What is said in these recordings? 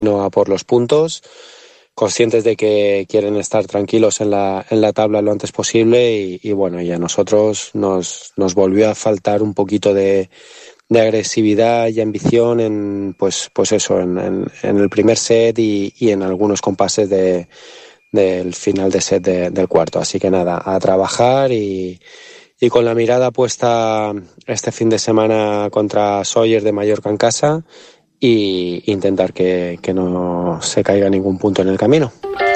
no a por los puntos, conscientes de que quieren estar tranquilos en la tabla lo antes posible y bueno, y a nosotros nos volvió a faltar un poquito de agresividad y ambición en pues eso, en el primer set y en algunos compases del final de set del cuarto. Así que nada, a trabajar y con la mirada puesta este fin de semana contra Sawyer de Mallorca en casa y intentar que no se caiga ningún punto en el camino.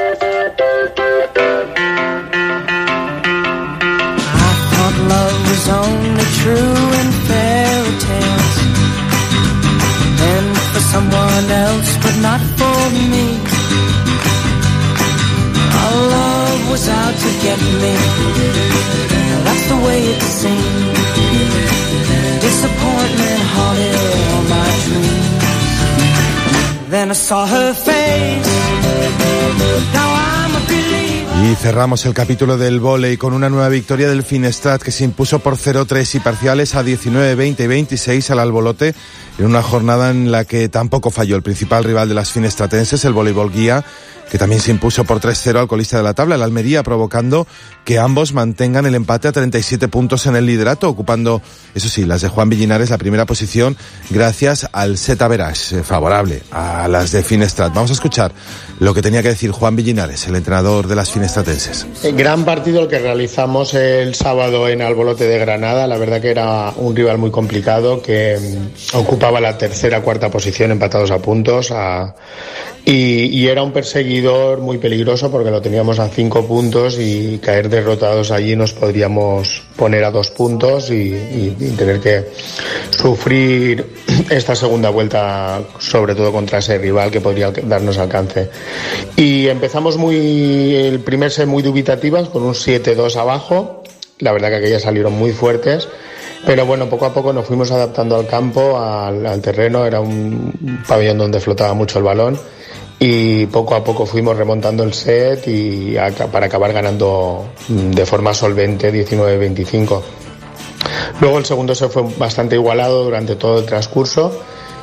Someone else, but not for me. Our love was out to get me. That's the way it seemed. Disappointment haunted all my dreams. Then I saw her face. Now I'm a believer. Y cerramos el capítulo del vóley con una nueva victoria del Finestrat que se impuso por 0-3 y parciales a 19-20 y 26 al Albolote en una jornada en la que tampoco falló el principal rival de las finestratenses, el Voleibol Guía, que también se impuso por 3-0 al colista de la tabla, el Almería, provocando que ambos mantengan el empate a 37 puntos en el liderato, ocupando, eso sí, las de Juan Villinares la primera posición gracias al set average favorable a las de Finestrat. Vamos a escuchar lo que tenía que decir Juan Villinares, el entrenador de las finestratenses. Gran partido el que realizamos el sábado en Albolote de Granada. La verdad que era un rival muy complicado que ocupaba la tercera, cuarta posición empatados a puntos y era un perseguidor muy peligroso porque lo teníamos a 5 puntos y caer derrotados allí nos podríamos poner a 2 puntos y tener que sufrir esta segunda vuelta, sobre todo contra ese rival que podría darnos alcance. Y empezamos el primer set muy dubitativas con un 7-2 abajo. La verdad que aquellas salieron muy fuertes, pero bueno, poco a poco nos fuimos adaptando al campo, al terreno. Era un pabellón donde flotaba mucho el balón y poco a poco fuimos remontando el set para acabar ganando de forma solvente 19-25. Luego el segundo set fue bastante igualado durante todo el transcurso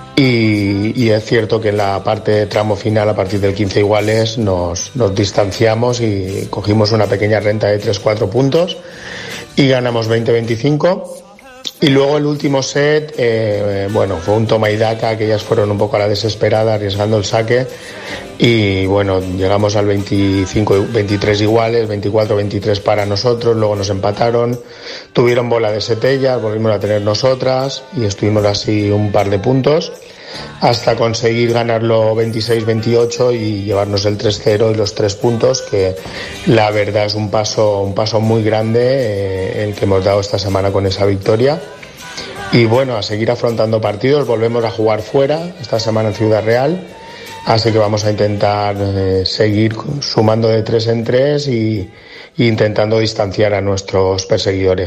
y es cierto que en la parte tramo final, a partir del 15 iguales, nos distanciamos y cogimos una pequeña renta de 3-4 puntos y ganamos 20-25. Y luego el último set, fue un toma y daca, que ellas fueron un poco a la desesperada, arriesgando el saque. Y bueno, llegamos al 25-23 iguales, 24-23 para nosotros, luego nos empataron, tuvieron bola de set ellas, volvimos a tener nosotras y estuvimos así un par de puntos hasta conseguir ganarlo 26-28 y llevarnos el 3-0 y los 3 puntos, que la verdad es un paso muy grande el que hemos dado esta semana con esa victoria. Y bueno, a seguir afrontando partidos, volvemos a jugar fuera esta semana en Ciudad Real, así que vamos a intentar seguir sumando de 3 en 3 y intentando distanciar a nuestros perseguidores.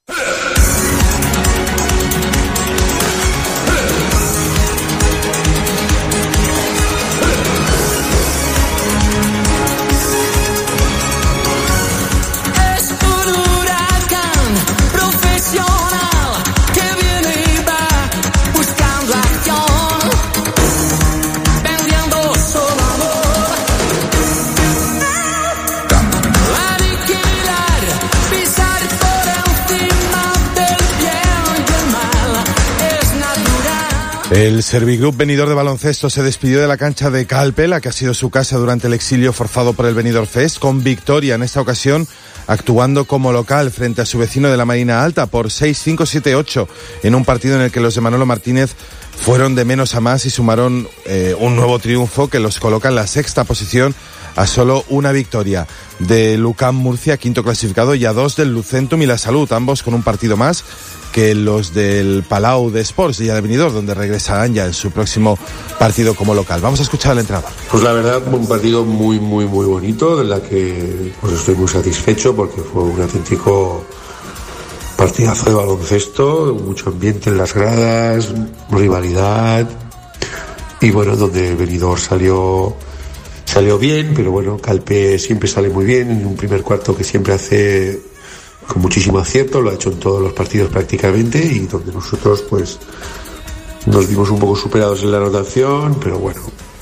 El Servigroup Benidorm de baloncesto se despidió de la cancha de Calpe, la que ha sido su casa durante el exilio forzado por el Benidorm Fest, con victoria en esta ocasión, actuando como local frente a su vecino de la Marina Alta por 6-5, 7-8, en un partido en el que los de Manolo Martínez fueron de menos a más y sumaron un nuevo triunfo que los coloca en la sexta posición a solo una victoria de Lucam Murcia, quinto clasificado, y a 2 del Lucentum y la Salud, ambos con un partido más que los del Palau de Sports de Benidorm, donde regresarán ya en su próximo partido como local. Vamos a escuchar al entrenador. Pues la verdad, un partido muy bonito, de la que pues estoy muy satisfecho porque fue un auténtico partidazo de baloncesto, mucho ambiente en las gradas, rivalidad, y bueno, donde Benidorm salió bien, pero bueno, Calpe siempre sale muy bien, en un primer cuarto que siempre hace con muchísimo acierto, lo ha hecho en todos los partidos prácticamente, y donde nosotros pues nos vimos un poco superados en la anotación, pero bueno,